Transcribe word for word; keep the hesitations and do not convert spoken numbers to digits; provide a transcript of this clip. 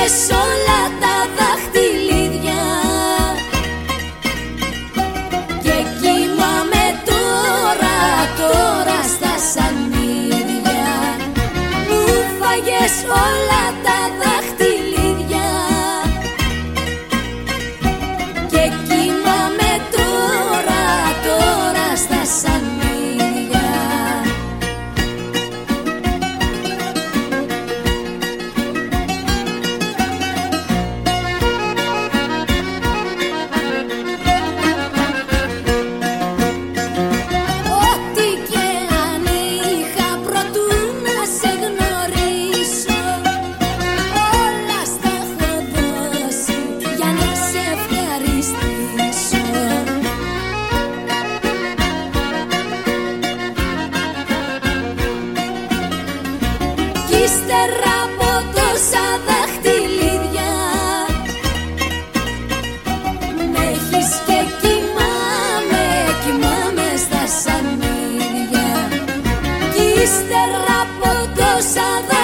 φάγες όλα τα δαχτυλίδια και κοιμάμαι τώρα, τώρα στα σανίδια. Μου φάγες όλα τα δαχτυλίδια και κοιμάμαι τώρα, τώρα στα σανίδια. Ύστερα από τόσα δαχτυλίδια μ' έχεις και κοιμάμαι, κοιμάμαι στα σανίδια. Κι ύστερα από τόσα δαχτυλίδια